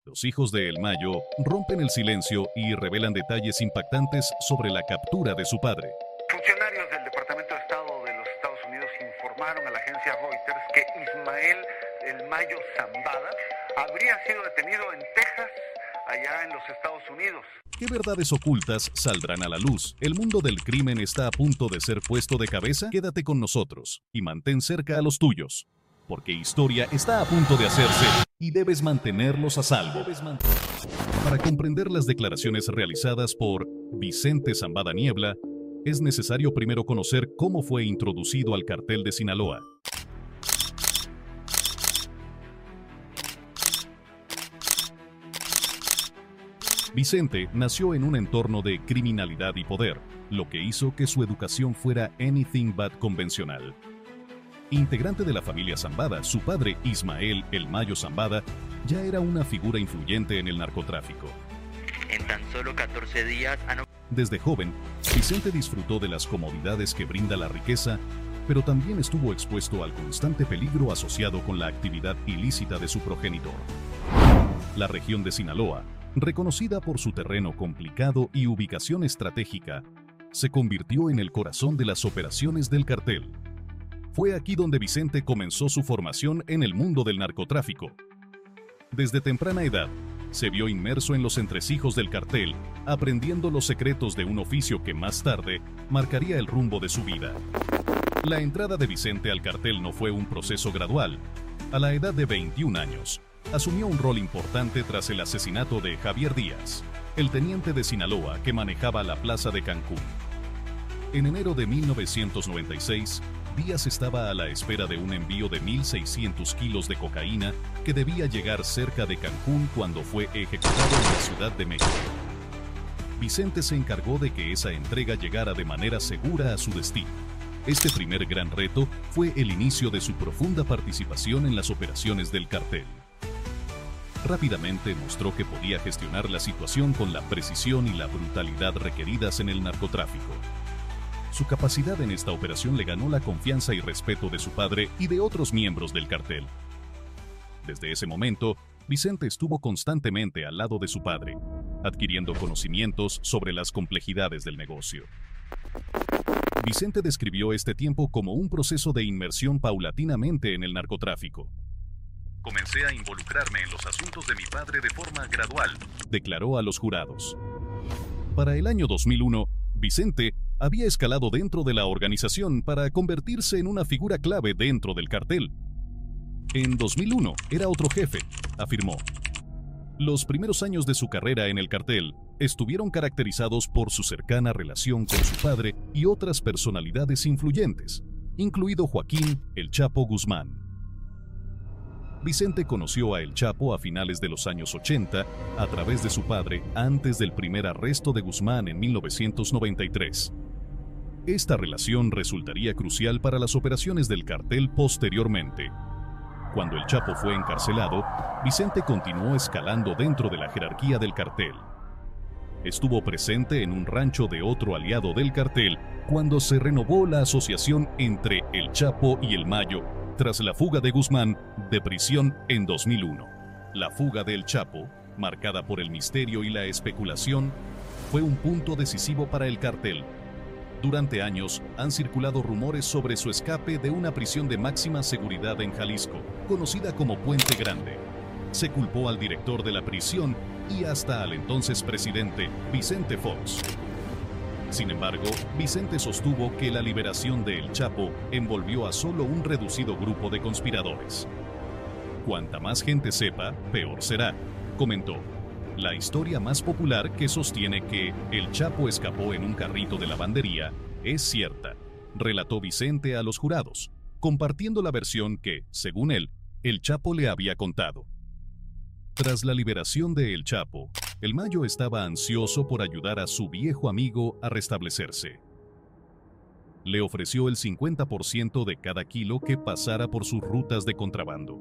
Los hijos de El Mayo rompen el silencio y revelan detalles impactantes sobre la captura de su padre. Funcionarios del Departamento de Estado de los Estados Unidos informaron a la agencia Reuters que Ismael El Mayo Zambada habría sido detenido en Texas, allá en los Estados Unidos. ¿Qué verdades ocultas saldrán a la luz? ¿El mundo del crimen está a punto de ser puesto de cabeza? Quédate con nosotros y mantén cerca a los tuyos, porque historia está a punto de hacerse y debes mantenerlos a salvo. Para comprender las declaraciones realizadas por Vicente Zambada Niebla, es necesario primero conocer cómo fue introducido al cartel de Sinaloa. Vicente nació en un entorno de criminalidad y poder, lo que hizo que su educación fuera anything but convencional. Integrante de la familia Zambada, su padre, Ismael El Mayo Zambada, ya era una figura influyente en el narcotráfico. En tan solo 14 días... Desde joven, Vicente disfrutó de las comodidades que brinda la riqueza, pero también estuvo expuesto al constante peligro asociado con la actividad ilícita de su progenitor. La región de Sinaloa, reconocida por su terreno complicado y ubicación estratégica, se convirtió en el corazón de las operaciones del cartel. Fue aquí donde Vicente comenzó su formación en el mundo del narcotráfico. Desde temprana edad, se vio inmerso en los entresijos del cartel, aprendiendo los secretos de un oficio que más tarde marcaría el rumbo de su vida. La entrada de Vicente al cartel no fue un proceso gradual. A la edad de 21 años, asumió un rol importante tras el asesinato de Javier Díaz, el teniente de Sinaloa que manejaba la plaza de Cancún. En enero de 1996, Díaz estaba a la espera de un envío de 1.600 kilos de cocaína que debía llegar cerca de Cancún cuando fue ejecutado en la Ciudad de México. Vicente se encargó de que esa entrega llegara de manera segura a su destino. Este primer gran reto fue el inicio de su profunda participación en las operaciones del cartel. Rápidamente mostró que podía gestionar la situación con la precisión y la brutalidad requeridas en el narcotráfico. Su capacidad en esta operación le ganó la confianza y respeto de su padre y de otros miembros del cartel. Desde ese momento, Vicente estuvo constantemente al lado de su padre, adquiriendo conocimientos sobre las complejidades del negocio. Vicente describió este tiempo como un proceso de inmersión paulatinamente en el narcotráfico. Comencé a involucrarme en los asuntos de mi padre de forma gradual, declaró a los jurados. Para el año 2001, Vicente había escalado dentro de la organización para convertirse en una figura clave dentro del cartel. En 2001 era otro jefe, afirmó. Los primeros años de su carrera en el cartel estuvieron caracterizados por su cercana relación con su padre y otras personalidades influyentes, incluido Joaquín El Chapo Guzmán. Vicente conoció a El Chapo a finales de los años 80 a través de su padre antes del primer arresto de Guzmán en 1993. Esta relación resultaría crucial para las operaciones del cartel posteriormente. Cuando El Chapo fue encarcelado, Vicente continuó escalando dentro de la jerarquía del cartel. Estuvo presente en un rancho de otro aliado del cartel cuando se renovó la asociación entre El Chapo y El Mayo tras la fuga de Guzmán de prisión en 2001. La fuga de El Chapo, marcada por el misterio y la especulación, fue un punto decisivo para el cartel. Durante años han circulado rumores sobre su escape de una prisión de máxima seguridad en Jalisco, conocida como Puente Grande. Se culpó al director de la prisión y hasta al entonces presidente, Vicente Fox. Sin embargo, Vicente sostuvo que la liberación de El Chapo envolvió a solo un reducido grupo de conspiradores. Cuanta más gente sepa, peor será, comentó. La historia más popular que sostiene que El Chapo escapó en un carrito de lavandería es cierta, relató Vicente a los jurados, compartiendo la versión que, según él, El Chapo le había contado. Tras la liberación de El Chapo, El Mayo estaba ansioso por ayudar a su viejo amigo a restablecerse. Le ofreció el 50% de cada kilo que pasara por sus rutas de contrabando.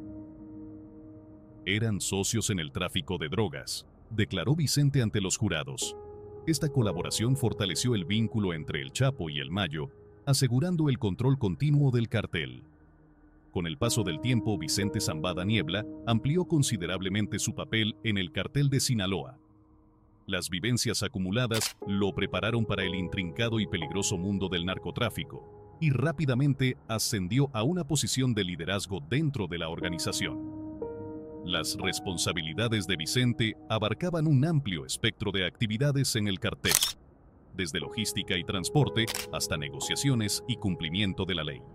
Eran socios en el tráfico de drogas, declaró Vicente ante los jurados. Esta colaboración fortaleció el vínculo entre El Chapo y El Mayo, asegurando el control continuo del cartel. Con el paso del tiempo, Vicente Zambada Niebla amplió considerablemente su papel en el cartel de Sinaloa. Las vivencias acumuladas lo prepararon para el intrincado y peligroso mundo del narcotráfico, y rápidamente ascendió a una posición de liderazgo dentro de la organización. Las responsabilidades de Vicente abarcaban un amplio espectro de actividades en el cartel, desde logística y transporte hasta negociaciones y cumplimiento de la ley.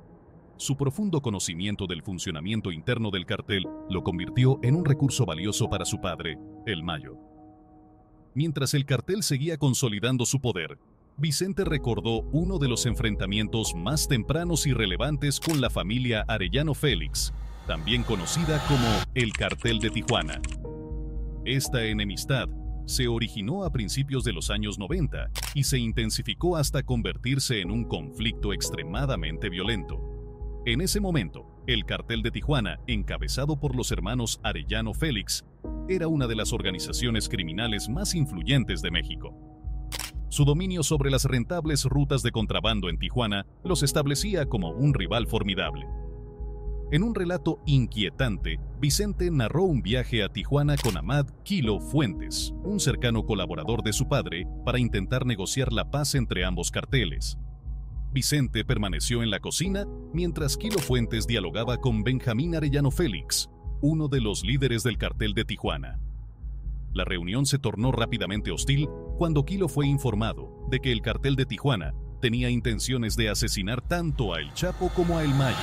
Su profundo conocimiento del funcionamiento interno del cartel lo convirtió en un recurso valioso para su padre, el Mayo. Mientras el cartel seguía consolidando su poder, Vicente recordó uno de los enfrentamientos más tempranos y relevantes con la familia Arellano Félix, también conocida como el Cartel de Tijuana. Esta enemistad se originó a principios de los años 90 y se intensificó hasta convertirse en un conflicto extremadamente violento. En ese momento, el Cartel de Tijuana, encabezado por los hermanos Arellano Félix, era una de las organizaciones criminales más influyentes de México. Su dominio sobre las rentables rutas de contrabando en Tijuana los establecía como un rival formidable. En un relato inquietante, Vicente narró un viaje a Tijuana con Ahmad Kilo Fuentes, un cercano colaborador de su padre, para intentar negociar la paz entre ambos carteles. Vicente permaneció en la cocina mientras Kilo Fuentes dialogaba con Benjamín Arellano Félix, uno de los líderes del cartel de Tijuana. La reunión se tornó rápidamente hostil cuando Kilo fue informado de que el cartel de Tijuana tenía intenciones de asesinar tanto a El Chapo como a El Mayo.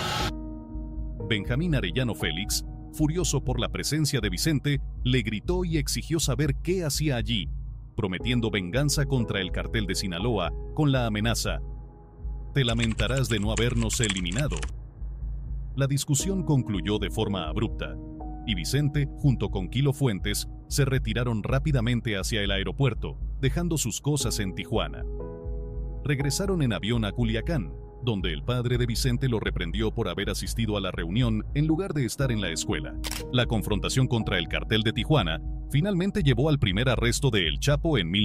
Benjamín Arellano Félix, furioso por la presencia de Vicente, le gritó y exigió saber qué hacía allí, prometiendo venganza contra el cartel de Sinaloa con la amenaza: «Te lamentarás de no habernos eliminado». La discusión concluyó de forma abrupta, y Vicente, junto con Kilo Fuentes, se retiraron rápidamente hacia el aeropuerto, dejando sus cosas en Tijuana. Regresaron en avión a Culiacán, donde el padre de Vicente lo reprendió por haber asistido a la reunión en lugar de estar en la escuela. La confrontación contra el cartel de Tijuana finalmente llevó al primer arresto de El Chapo en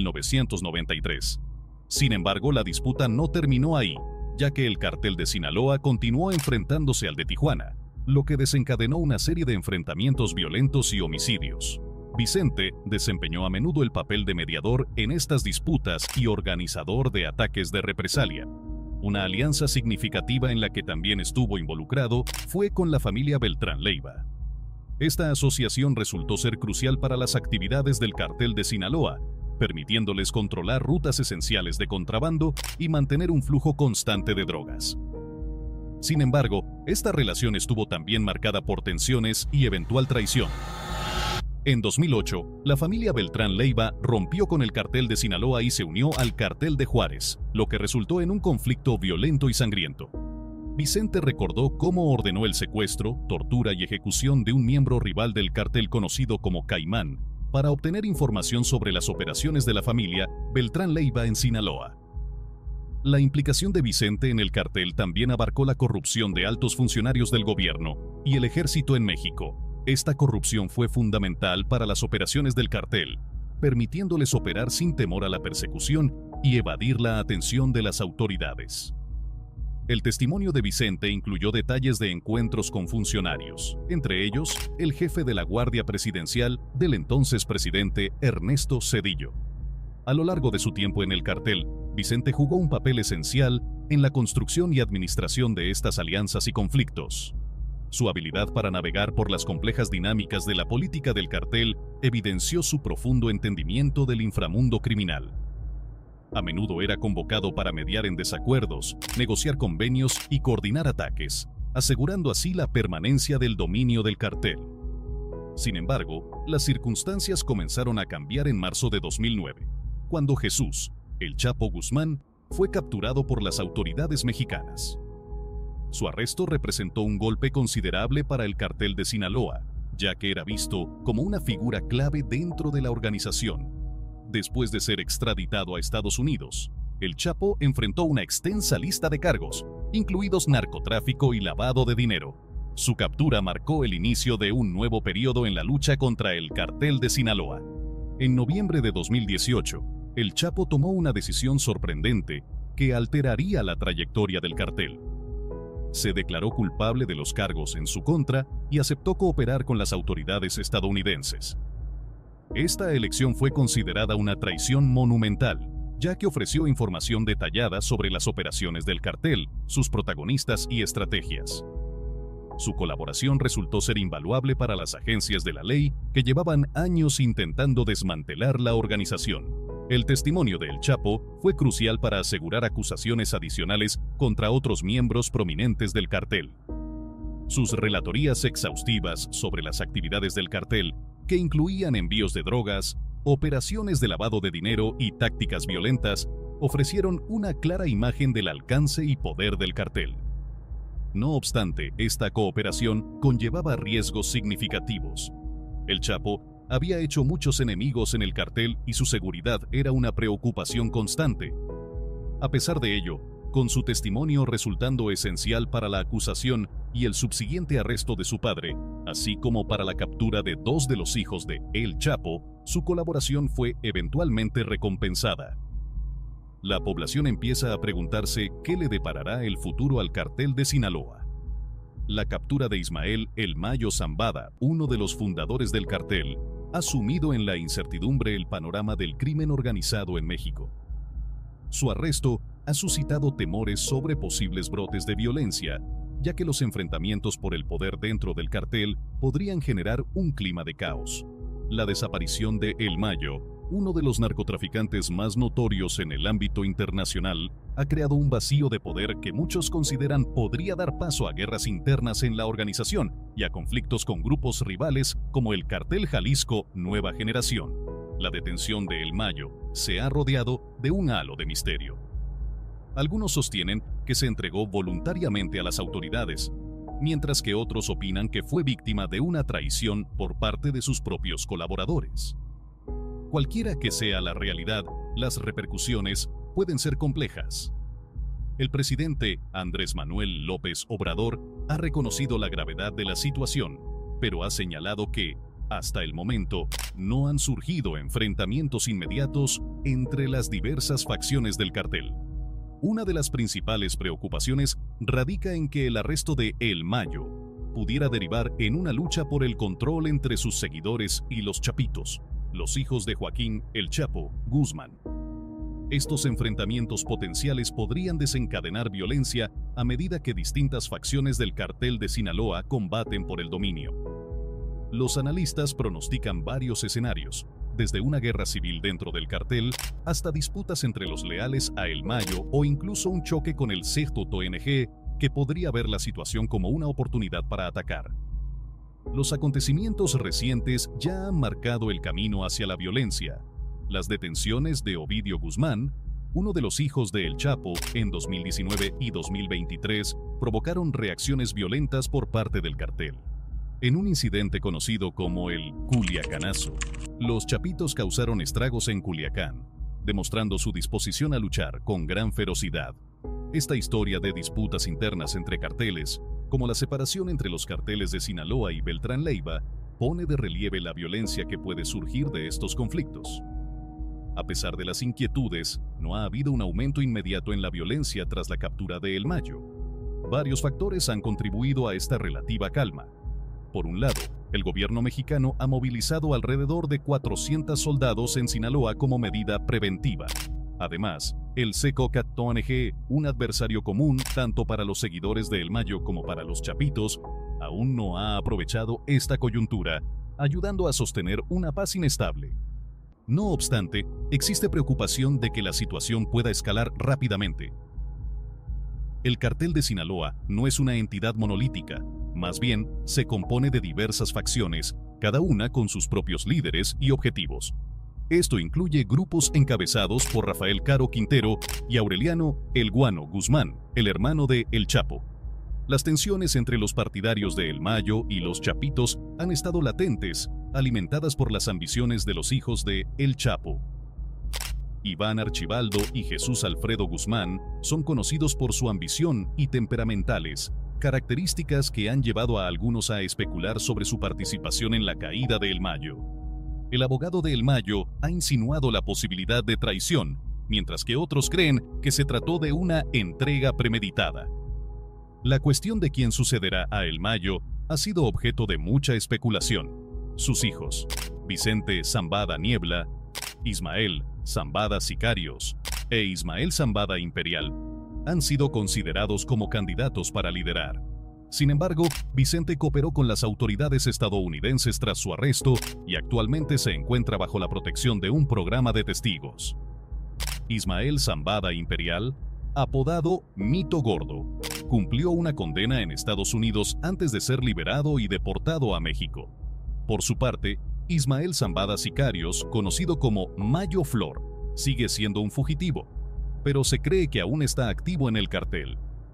1993. Sin embargo, la disputa no terminó ahí, ya que el cartel de Sinaloa continuó enfrentándose al de Tijuana, lo que desencadenó una serie de enfrentamientos violentos y homicidios. Vicente desempeñó a menudo el papel de mediador en estas disputas y organizador de ataques de represalia. Una alianza significativa en la que también estuvo involucrado fue con la familia Beltrán Leiva. Esta asociación resultó ser crucial para las actividades del cartel de Sinaloa, permitiéndoles controlar rutas esenciales de contrabando y mantener un flujo constante de drogas. Sin embargo, esta relación estuvo también marcada por tensiones y eventual traición. En 2008, la familia Beltrán Leiva rompió con el cartel de Sinaloa y se unió al cartel de Juárez, lo que resultó en un conflicto violento y sangriento. Vicente recordó cómo ordenó el secuestro, tortura y ejecución de un miembro rival del cartel conocido como Caimán, para obtener información sobre las operaciones de la familia Beltrán Leiva en Sinaloa. La implicación de Vicente en el cartel también abarcó la corrupción de altos funcionarios del gobierno y el ejército en México. Esta corrupción fue fundamental para las operaciones del cartel, permitiéndoles operar sin temor a la persecución y evadir la atención de las autoridades. El testimonio de Vicente incluyó detalles de encuentros con funcionarios, entre ellos el jefe de la Guardia Presidencial del entonces presidente Ernesto Zedillo. A lo largo de su tiempo en el cartel, Vicente jugó un papel esencial en la construcción y administración de estas alianzas y conflictos. Su habilidad para navegar por las complejas dinámicas de la política del cartel evidenció su profundo entendimiento del inframundo criminal. A menudo era convocado para mediar en desacuerdos, negociar convenios y coordinar ataques, asegurando así la permanencia del dominio del cartel. Sin embargo, las circunstancias comenzaron a cambiar en marzo de 2009, cuando Jesús, El Chapo Guzmán, fue capturado por las autoridades mexicanas. Su arresto representó un golpe considerable para el cartel de Sinaloa, ya que era visto como una figura clave dentro de la organización. Después de ser extraditado a Estados Unidos, El Chapo enfrentó una extensa lista de cargos, incluidos narcotráfico y lavado de dinero. Su captura marcó el inicio de un nuevo periodo en la lucha contra el cartel de Sinaloa. En noviembre de 2018, El Chapo tomó una decisión sorprendente que alteraría la trayectoria del cartel. se declaró culpable de los cargos en su contra y aceptó cooperar con las autoridades estadounidenses. Esta elección fue considerada una traición monumental, ya que ofreció información detallada sobre las operaciones del cartel, sus protagonistas y estrategias. Su colaboración resultó ser invaluable para las agencias de la ley que llevaban años intentando desmantelar la organización. El testimonio de El Chapo fue crucial para asegurar acusaciones adicionales contra otros miembros prominentes del cartel. Sus relatorías exhaustivas sobre las actividades del cartel, que incluían envíos de drogas, operaciones de lavado de dinero y tácticas violentas, ofrecieron una clara imagen del alcance y poder del cartel. No obstante, esta cooperación conllevaba riesgos significativos. El Chapo había hecho muchos enemigos en el cartel y su seguridad era una preocupación constante. A pesar de ello, con su testimonio resultando esencial para la acusación y el subsiguiente arresto de su padre, así como para la captura de 2 de los hijos de El Chapo, su colaboración fue eventualmente recompensada. La población empieza a preguntarse qué le deparará el futuro al cartel de Sinaloa. La captura de Ismael El Mayo Zambada, uno de los fundadores del cartel, ha sumido en la incertidumbre el panorama del crimen organizado en México. Su arresto ha suscitado temores sobre posibles brotes de violencia, ya que los enfrentamientos por el poder dentro del cartel podrían generar un clima de caos. La desaparición de El Mayo, uno de los narcotraficantes más notorios en el ámbito internacional, ha creado un vacío de poder que muchos consideran podría dar paso a guerras internas en la organización y a conflictos con grupos rivales como el Cartel Jalisco Nueva Generación. La detención de El Mayo se ha rodeado de un halo de misterio. Algunos sostienen que se entregó voluntariamente a las autoridades, mientras que otros opinan que fue víctima de una traición por parte de sus propios colaboradores. Cualquiera que sea la realidad, las repercusiones pueden ser complejas. El presidente Andrés Manuel López Obrador ha reconocido la gravedad de la situación, pero ha señalado que, hasta el momento, no han surgido enfrentamientos inmediatos entre las diversas facciones del cartel. Una de las principales preocupaciones radica en que el arresto de El Mayo pudiera derivar en una lucha por el control entre sus seguidores y los chapitos, los hijos de Joaquín El Chapo Guzmán. Estos enfrentamientos potenciales podrían desencadenar violencia a medida que distintas facciones del cartel de Sinaloa combaten por el dominio. Los analistas pronostican varios escenarios, desde una guerra civil dentro del cartel hasta disputas entre los leales a El Mayo o incluso un choque con el CEJTONG que podría ver la situación como una oportunidad para atacar. Los acontecimientos recientes ya han marcado el camino hacia la violencia. Las detenciones de Ovidio Guzmán, uno de los hijos de El Chapo, en 2019 y 2023, provocaron reacciones violentas por parte del cartel. En un incidente conocido como el Culiacanazo, los chapitos causaron estragos en Culiacán, demostrando su disposición a luchar con gran ferocidad. Esta historia de disputas internas entre carteles, como la separación entre los carteles de Sinaloa y Beltrán Leiva, pone de relieve la violencia que puede surgir de estos conflictos. A pesar de las inquietudes, no ha habido un aumento inmediato en la violencia tras la captura de El Mayo. Varios factores han contribuido a esta relativa calma. Por un lado, el gobierno mexicano ha movilizado alrededor de 400 soldados en Sinaloa como medida preventiva. Además, el CEJTONG, un adversario común tanto para los seguidores de El Mayo como para los chapitos, aún no ha aprovechado esta coyuntura, ayudando a sostener una paz inestable. No obstante, existe preocupación de que la situación pueda escalar rápidamente. El cartel de Sinaloa no es una entidad monolítica, más bien se compone de diversas facciones, cada una con sus propios líderes y objetivos. Esto incluye grupos encabezados por Rafael Caro Quintero y Aureliano El Guano Guzmán, el hermano de El Chapo. Las tensiones entre los partidarios de El Mayo y los chapitos han estado latentes, alimentadas por las ambiciones de los hijos de El Chapo. Iván Archibaldo y Jesús Alfredo Guzmán son conocidos por su ambición y temperamentales, características que han llevado a algunos a especular sobre su participación en la caída de El Mayo. El abogado de El Mayo ha insinuado la posibilidad de traición, mientras que otros creen que se trató de una entrega premeditada. La cuestión de quién sucederá a El Mayo ha sido objeto de mucha especulación. Sus hijos, Vicente Zambada Niebla, Ismael Zambada Sicarios e Ismael Zambada Imperial, han sido considerados como candidatos para liderar. Sin embargo, Vicente cooperó con las autoridades estadounidenses tras su arresto y actualmente se encuentra bajo la protección de un programa de testigos. Ismael Zambada Imperial, apodado Mito Gordo, cumplió una condena en Estados Unidos antes de ser liberado y deportado a México. Por su parte, Ismael Zambada Sicarios, conocido como Mayo Flor, sigue siendo un fugitivo, pero se cree que aún está activo en el cartel.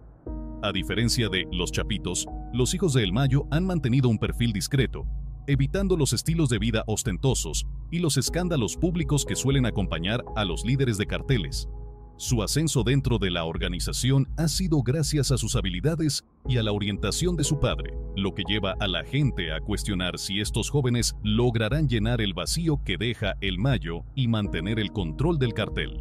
A diferencia de Los Chapitos, los hijos de El Mayo han mantenido un perfil discreto, evitando los estilos de vida ostentosos y los escándalos públicos que suelen acompañar a los líderes de carteles. Su ascenso dentro de la organización ha sido gracias a sus habilidades y a la orientación de su padre, lo que lleva a la gente a cuestionar si estos jóvenes lograrán llenar el vacío que deja El Mayo y mantener el control del cartel.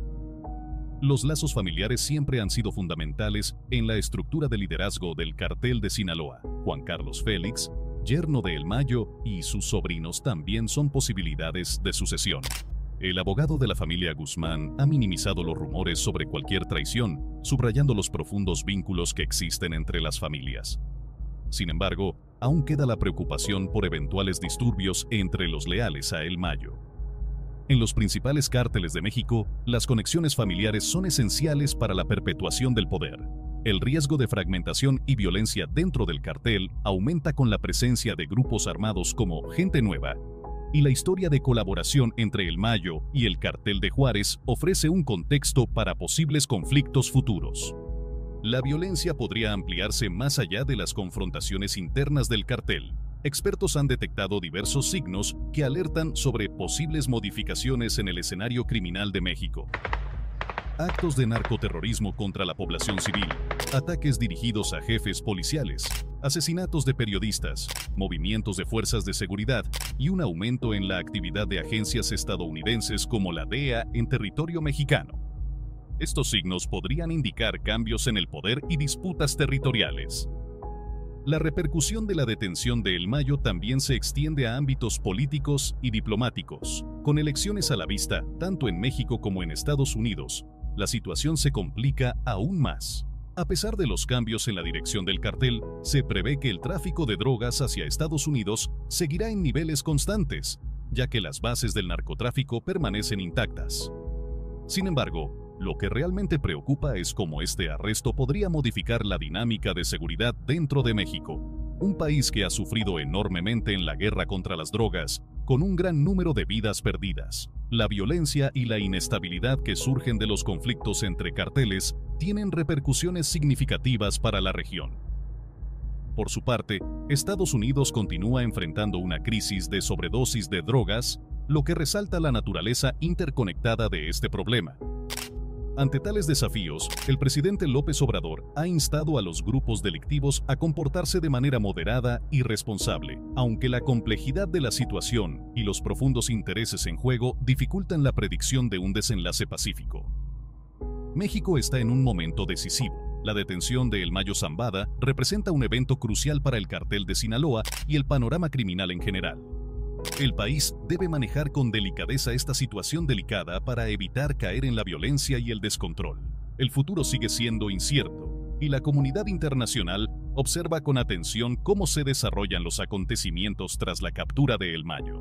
Los lazos familiares siempre han sido fundamentales en la estructura de liderazgo del cartel de Sinaloa. Juan Carlos Félix, yerno de El Mayo, y sus sobrinos también son posibilidades de sucesión. El abogado de la familia Guzmán ha minimizado los rumores sobre cualquier traición, subrayando los profundos vínculos que existen entre las familias. Sin embargo, aún queda la preocupación por eventuales disturbios entre los leales a El Mayo. En los principales cárteles de México, las conexiones familiares son esenciales para la perpetuación del poder. El riesgo de fragmentación y violencia dentro del cartel aumenta con la presencia de grupos armados como Gente Nueva, y la historia de colaboración entre El Mayo y el cartel de Juárez ofrece un contexto para posibles conflictos futuros. La violencia podría ampliarse más allá de las confrontaciones internas del cartel. Expertos han detectado diversos signos que alertan sobre posibles modificaciones en el escenario criminal de México. Actos de narcoterrorismo contra la población civil, ataques dirigidos a jefes policiales, asesinatos de periodistas, movimientos de fuerzas de seguridad y un aumento en la actividad de agencias estadounidenses como la DEA en territorio mexicano. Estos signos podrían indicar cambios en el poder y disputas territoriales. La repercusión de la detención de El Mayo también se extiende a ámbitos políticos y diplomáticos. Con elecciones a la vista, tanto en México como en Estados Unidos, la situación se complica aún más. A pesar de los cambios en la dirección del cartel, se prevé que el tráfico de drogas hacia Estados Unidos seguirá en niveles constantes, ya que las bases del narcotráfico permanecen intactas. Sin embargo, lo que realmente preocupa es cómo este arresto podría modificar la dinámica de seguridad dentro de México, un país que ha sufrido enormemente en la guerra contra las drogas, con un gran número de vidas perdidas. La violencia y la inestabilidad que surgen de los conflictos entre carteles tienen repercusiones significativas para la región. Por su parte, Estados Unidos continúa enfrentando una crisis de sobredosis de drogas, lo que resalta la naturaleza interconectada de este problema. Ante tales desafíos, el presidente López Obrador ha instado a los grupos delictivos a comportarse de manera moderada y responsable, aunque la complejidad de la situación y los profundos intereses en juego dificultan la predicción de un desenlace pacífico. México está en un momento decisivo. La detención de El Mayo Zambada representa un evento crucial para el cartel de Sinaloa y el panorama criminal en general. El país debe manejar con delicadeza esta situación delicada para evitar caer en la violencia y el descontrol. El futuro sigue siendo incierto, y la comunidad internacional observa con atención cómo se desarrollan los acontecimientos tras la captura de El Mayo.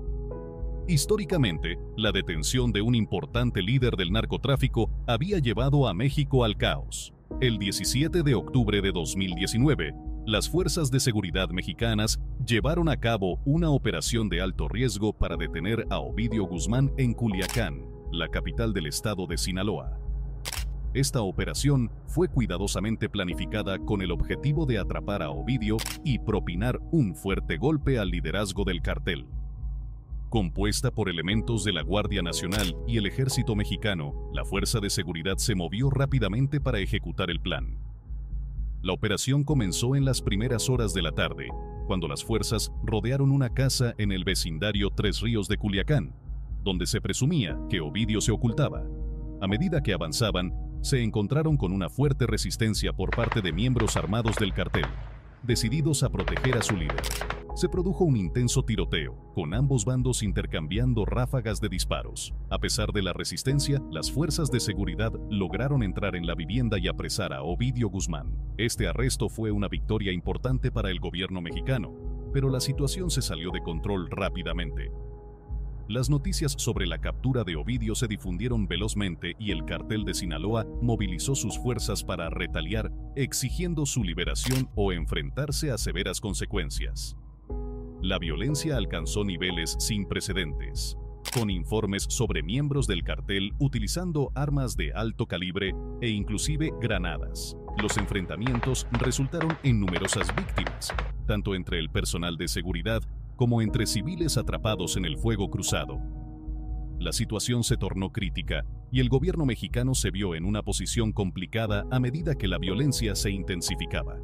Históricamente, la detención de un importante líder del narcotráfico había llevado a México al caos. El 17 de octubre de 2019, las fuerzas de seguridad mexicanas llevaron a cabo una operación de alto riesgo para detener a Ovidio Guzmán en Culiacán, la capital del estado de Sinaloa. Esta operación fue cuidadosamente planificada con el objetivo de atrapar a Ovidio y propinar un fuerte golpe al liderazgo del cartel. Compuesta por elementos de la Guardia Nacional y el Ejército Mexicano, la Fuerza de Seguridad se movió rápidamente para ejecutar el plan. La operación comenzó en las primeras horas de la tarde, cuando las fuerzas rodearon una casa en el vecindario Tres Ríos de Culiacán, donde se presumía que Ovidio se ocultaba. A medida que avanzaban, se encontraron con una fuerte resistencia por parte de miembros armados del cartel, decididos a proteger a su líder. Se produjo un intenso tiroteo, con ambos bandos intercambiando ráfagas de disparos. A pesar de la resistencia, las fuerzas de seguridad lograron entrar en la vivienda y apresar a Ovidio Guzmán. Este arresto fue una victoria importante para el gobierno mexicano, pero la situación se salió de control rápidamente. Las noticias sobre la captura de Ovidio se difundieron velozmente y el Cártel de Sinaloa movilizó sus fuerzas para retaliar, exigiendo su liberación o enfrentarse a severas consecuencias. La violencia alcanzó niveles sin precedentes, con informes sobre miembros del cartel utilizando armas de alto calibre e inclusive granadas. Los enfrentamientos resultaron en numerosas víctimas, tanto entre el personal de seguridad como entre civiles atrapados en el fuego cruzado. La situación se tornó crítica y el gobierno mexicano se vio en una posición complicada a medida que la violencia se intensificaba.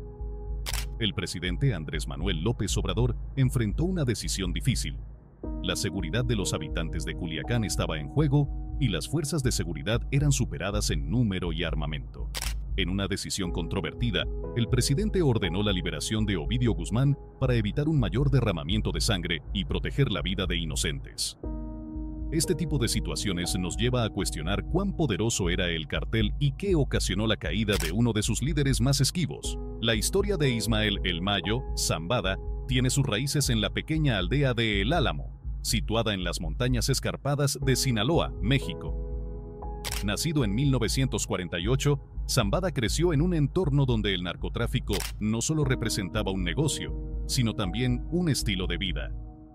El presidente Andrés Manuel López Obrador enfrentó una decisión difícil. La seguridad de los habitantes de Culiacán estaba en juego y las fuerzas de seguridad eran superadas en número y armamento. En una decisión controvertida, el presidente ordenó la liberación de Ovidio Guzmán para evitar un mayor derramamiento de sangre y proteger la vida de inocentes. Este tipo de situaciones nos lleva a cuestionar cuán poderoso era el cartel y qué ocasionó la caída de uno de sus líderes más esquivos. La historia de Ismael El Mayo Zambada tiene sus raíces en la pequeña aldea de El Álamo, situada en las montañas escarpadas de Sinaloa, México. Nacido en 1948, Zambada creció en un entorno donde el narcotráfico no solo representaba un negocio, sino también un estilo de vida.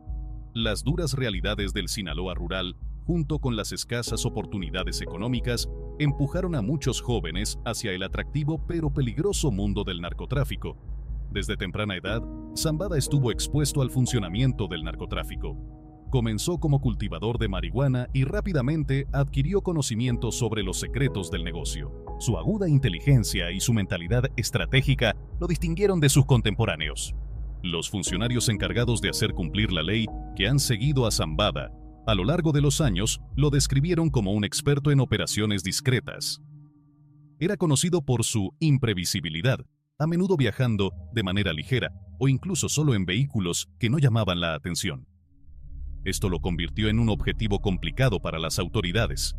Las duras realidades del Sinaloa rural, junto con las escasas oportunidades económicas, empujaron a muchos jóvenes hacia el atractivo pero peligroso mundo del narcotráfico. Desde temprana edad, Zambada estuvo expuesto al funcionamiento del narcotráfico. Comenzó como cultivador de marihuana y rápidamente adquirió conocimientos sobre los secretos del negocio. Su aguda inteligencia y su mentalidad estratégica lo distinguieron de sus contemporáneos. Los funcionarios encargados de hacer cumplir la ley, que han seguido a Zambada a lo largo de los años, lo describieron como un experto en operaciones discretas. Era conocido por su imprevisibilidad, a menudo viajando de manera ligera o incluso solo en vehículos que no llamaban la atención. Esto lo convirtió en un objetivo complicado para las autoridades.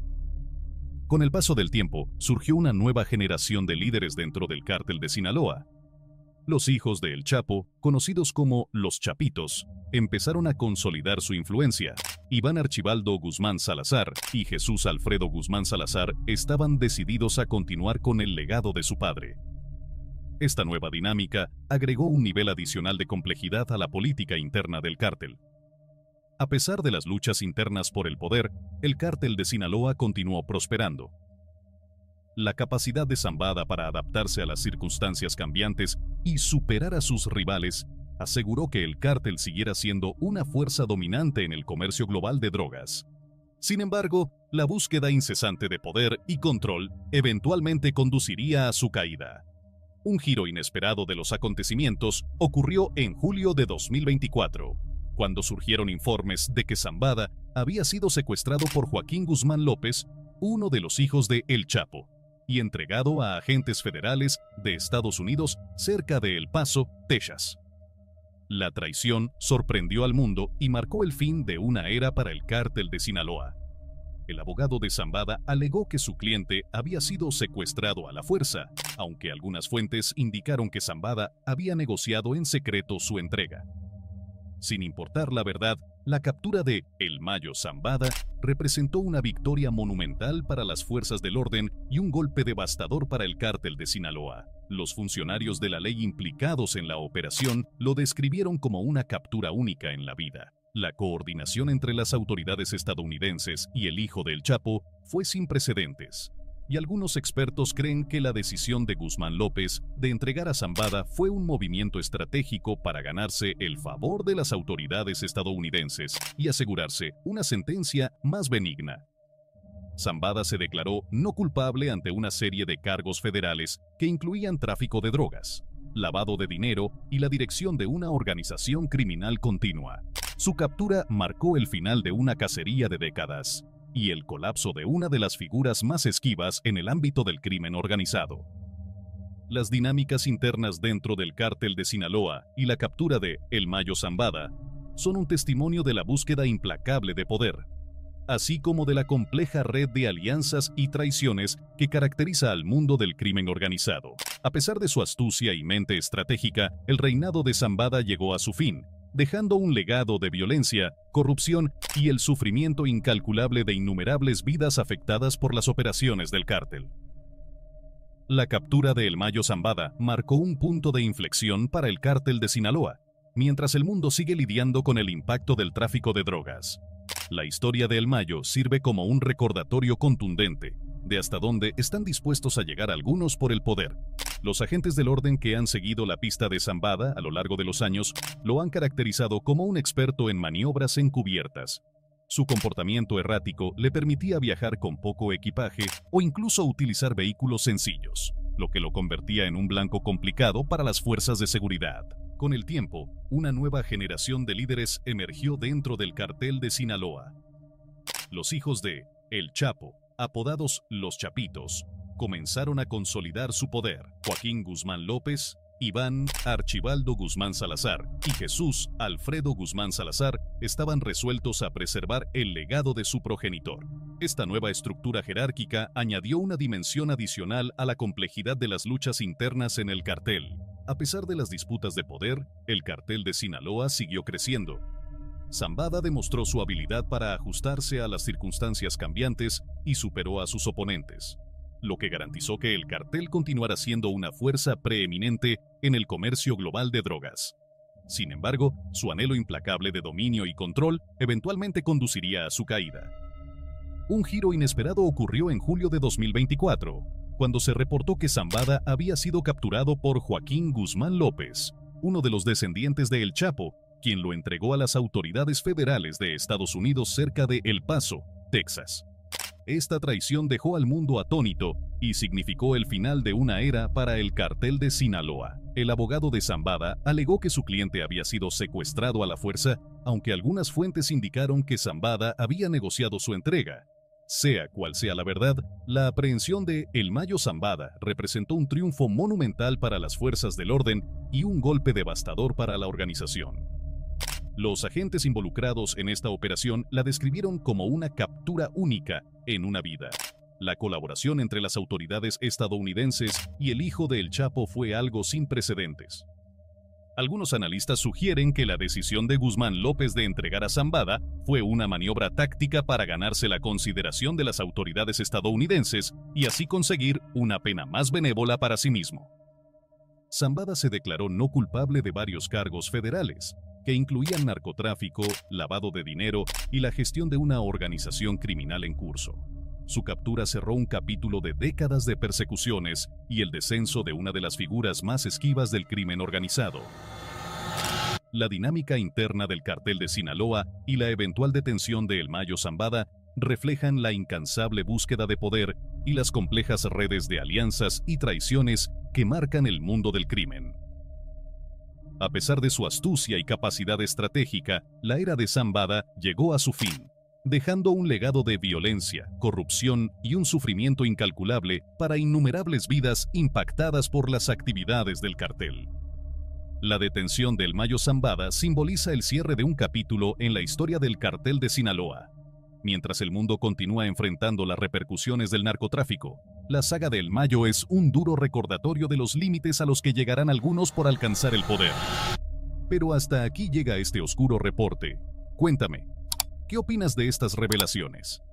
Con el paso del tiempo, surgió una nueva generación de líderes dentro del cártel de Sinaloa. Los hijos de El Chapo, conocidos como los Chapitos, empezaron a consolidar su influencia. Iván Archibaldo Guzmán Salazar y Jesús Alfredo Guzmán Salazar estaban decididos a continuar con el legado de su padre. Esta nueva dinámica agregó un nivel adicional de complejidad a la política interna del cártel. A pesar de las luchas internas por el poder, el cártel de Sinaloa continuó prosperando. La capacidad de Zambada para adaptarse a las circunstancias cambiantes y superar a sus rivales aseguró que el cártel siguiera siendo una fuerza dominante en el comercio global de drogas. Sin embargo, la búsqueda incesante de poder y control eventualmente conduciría a su caída. Un giro inesperado de los acontecimientos ocurrió en julio de 2024, cuando surgieron informes de que Zambada había sido secuestrado por Joaquín Guzmán López, uno de los hijos de El Chapo, y entregado a agentes federales de Estados Unidos cerca de El Paso, Texas. La traición sorprendió al mundo y marcó el fin de una era para el cártel de Sinaloa. El abogado de Zambada alegó que su cliente había sido secuestrado a la fuerza, aunque algunas fuentes indicaron que Zambada había negociado en secreto su entrega. Sin importar la verdad, la captura de El Mayo Zambada representó una victoria monumental para las fuerzas del orden y un golpe devastador para el cártel de Sinaloa. Los funcionarios de la ley implicados en la operación lo describieron como una captura única en la vida. La coordinación entre las autoridades estadounidenses y el hijo del Chapo fue sin precedentes. Y algunos expertos creen que la decisión de Guzmán López de entregar a Zambada fue un movimiento estratégico para ganarse el favor de las autoridades estadounidenses y asegurarse una sentencia más benigna. Zambada se declaró no culpable ante una serie de cargos federales que incluían tráfico de drogas, lavado de dinero y la dirección de una organización criminal continua. Su captura marcó el final de una cacería de décadas. y el colapso de una de las figuras más esquivas en el ámbito del crimen organizado. Las dinámicas internas dentro del cártel de Sinaloa y la captura de El Mayo Zambada son un testimonio de la búsqueda implacable de poder, así como de la compleja red de alianzas y traiciones que caracteriza al mundo del crimen organizado. A pesar de su astucia y mente estratégica, el reinado de Zambada llegó a su fin, dejando un legado de violencia, corrupción y el sufrimiento incalculable de innumerables vidas afectadas por las operaciones del cártel. La captura de El Mayo Zambada marcó un punto de inflexión para el cártel de Sinaloa, mientras el mundo sigue lidiando con el impacto del tráfico de drogas. La historia de El Mayo sirve como un recordatorio contundente de hasta dónde están dispuestos a llegar algunos por el poder. Los agentes del orden que han seguido la pista de Zambada a lo largo de los años lo han caracterizado como un experto en maniobras encubiertas. Su comportamiento errático le permitía viajar con poco equipaje o incluso utilizar vehículos sencillos, lo que lo convertía en un blanco complicado para las fuerzas de seguridad. Con el tiempo, una nueva generación de líderes emergió dentro del cartel de Sinaloa. Los hijos de El Chapo, apodados Los Chapitos, comenzaron a consolidar su poder. Joaquín Guzmán López, Iván Archibaldo Guzmán Salazar y Jesús Alfredo Guzmán Salazar estaban resueltos a preservar el legado de su progenitor. Esta nueva estructura jerárquica añadió una dimensión adicional a la complejidad de las luchas internas en el cartel. A pesar de las disputas de poder, el cartel de Sinaloa siguió creciendo. Zambada demostró su habilidad para ajustarse a las circunstancias cambiantes y superó a sus oponentes, lo que garantizó que el cartel continuara siendo una fuerza preeminente en el comercio global de drogas. Sin embargo, su anhelo implacable de dominio y control eventualmente conduciría a su caída. Un giro inesperado ocurrió en julio de 2024, cuando se reportó que Zambada había sido capturado por Joaquín Guzmán López, uno de los descendientes de El Chapo, quien lo entregó a las autoridades federales de Estados Unidos cerca de El Paso, Texas. Esta traición dejó al mundo atónito y significó el final de una era para el cartel de Sinaloa. El abogado de Zambada alegó que su cliente había sido secuestrado a la fuerza, aunque algunas fuentes indicaron que Zambada había negociado su entrega. Sea cual sea la verdad, la aprehensión de El Mayo Zambada representó un triunfo monumental para las fuerzas del orden y un golpe devastador para la organización. Los agentes involucrados en esta operación la describieron como una captura única en una vida. La colaboración entre las autoridades estadounidenses y el hijo de El Chapo fue algo sin precedentes. Algunos analistas sugieren que la decisión de Guzmán López de entregar a Zambada fue una maniobra táctica para ganarse la consideración de las autoridades estadounidenses y así conseguir una pena más benévola para sí mismo. Zambada se declaró no culpable de varios cargos federales, que incluían narcotráfico, lavado de dinero y la gestión de una organización criminal en curso. Su captura cerró un capítulo de décadas de persecuciones y el descenso de una de las figuras más esquivas del crimen organizado. La dinámica interna del cartel de Sinaloa y la eventual detención de El Mayo Zambada reflejan la incansable búsqueda de poder y las complejas redes de alianzas y traiciones que marcan el mundo del crimen. A pesar de su astucia y capacidad estratégica, la era de Zambada llegó a su fin, dejando un legado de violencia, corrupción y un sufrimiento incalculable para innumerables vidas impactadas por las actividades del cartel. La detención del Mayo Zambada simboliza el cierre de un capítulo en la historia del cartel de Sinaloa. Mientras el mundo continúa enfrentando las repercusiones del narcotráfico, la saga del Mayo es un duro recordatorio de los límites a los que llegarán algunos por alcanzar el poder. Pero hasta aquí llega este oscuro reporte. Cuéntame, ¿qué opinas de estas revelaciones?